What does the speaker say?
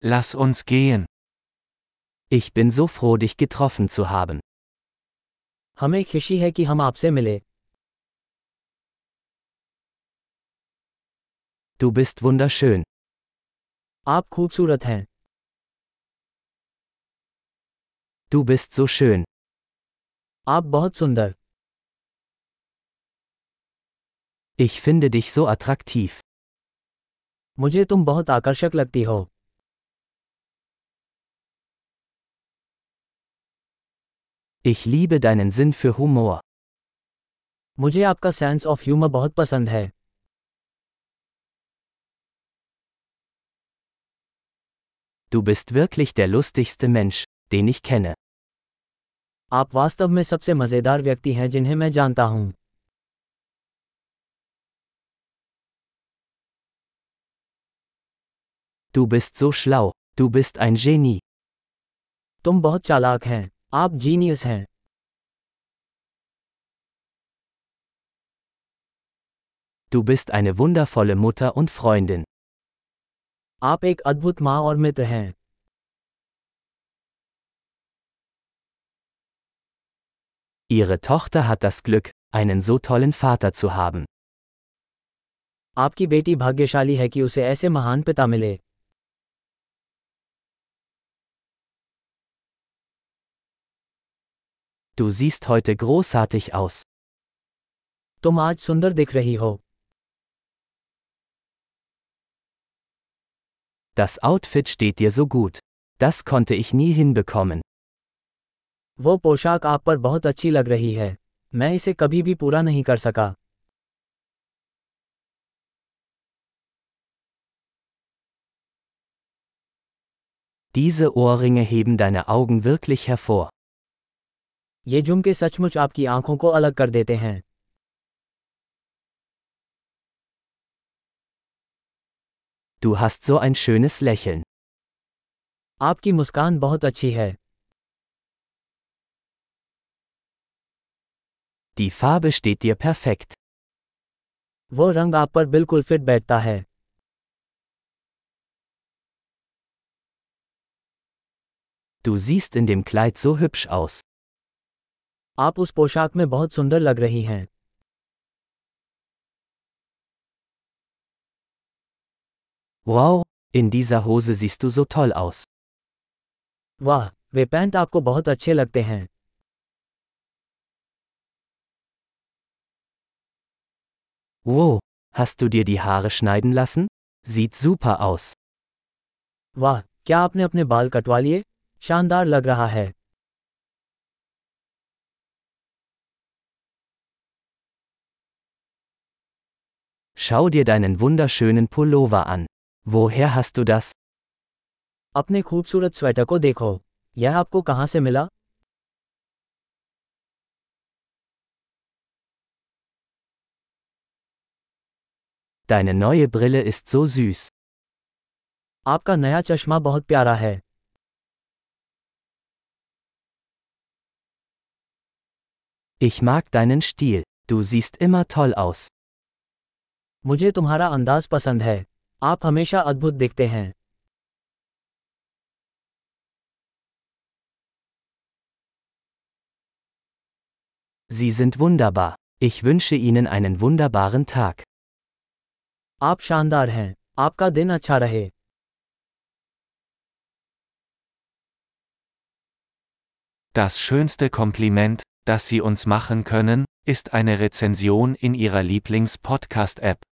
Lass uns gehen. Ich bin so froh, dich getroffen zu haben. हमें खुशी है कि हम आपसे मिले। Du bist wunderschön. आप खूबसूरत हैं। Du bist so schön. आप बहुत सुंदर। Ich finde dich so attraktiv. मुझे तुम बहुत आकर्षक लगती हो। Ich liebe deinen Sinn für Humor. मुझे आपका सेंस ऑफ ह्यूमर बहुत पसंद है। Du bist wirklich der lustigste Mensch, den ich kenne. आप वास्तव में सबसे मज़ेदार व्यक्ति हैं जिन्हें मैं जानता हूँ। Du bist so schlau. Du bist ein Genie. तुम बहुत चालाक हैं। आप जीनियस हैं। Du bist eine wundervolle Mutter und Freundin. आप एक अद्भुत माँ और मित्र हैं। Ihre Tochter hat das Glück, einen so tollen Vater zu haben. आपकी बेटी भाग्यशाली है कि उसे ऐसे महान पिता मिले। Du siehst heute großartig aus. तुम आज सुंदर दिख रही हो। Das Outfit steht dir so gut. Das konnte ich nie hinbekommen. वो पोशाक आप पर बहुत अच्छी लग रही है। मैं इसे कभी भी पूरा नहीं कर सका। Diese Ohrringe heben deine Augen wirklich hervor. ये झुमके सचमुच आपकी आंखों को अलग कर देते हैं। Du hast so ein schönes Lächeln. आपकी मुस्कान बहुत अच्छी है। Die Farbe steht dir perfekt. वो रंग आप पर बिल्कुल फिट बैठता है। Du siehst in dem Kleid so hübsch aus. आप उस पोशाक में बहुत सुंदर लग रही हैं। Wow, in dieser Hose siehst du so toll aus. वाह, वे पैंट आपको बहुत अच्छे लगते हैं। Wow, hast du dir die Haare schneiden lassen? Sieht super aus. वाह, क्या आपने अपने बाल कटवा लिए? शानदार लग रहा है। Schau dir deinen wunderschönen Pullover an. Woher hast du das? अपने खूबसूरत स्वेटर को देखो। यह आपको कहाँ से मिला? Deine neue Brille ist so süß. आपका नया चश्मा बहुत प्यारा है। Ich mag deinen Stil. Du siehst immer toll aus. मुझे तुम्हारा अंदाज पसंद है। आप हमेशा अद्भुत दिखते हैं। Sie sind wunderbar. Ich wünsche Ihnen einen wunderbaren Tag. आप शानदार हैं। आपका दिन अच्छा रहे। Das schönste Kompliment, das Sie uns machen können, ist eine Rezension in Ihrer Lieblings-Podcast-App.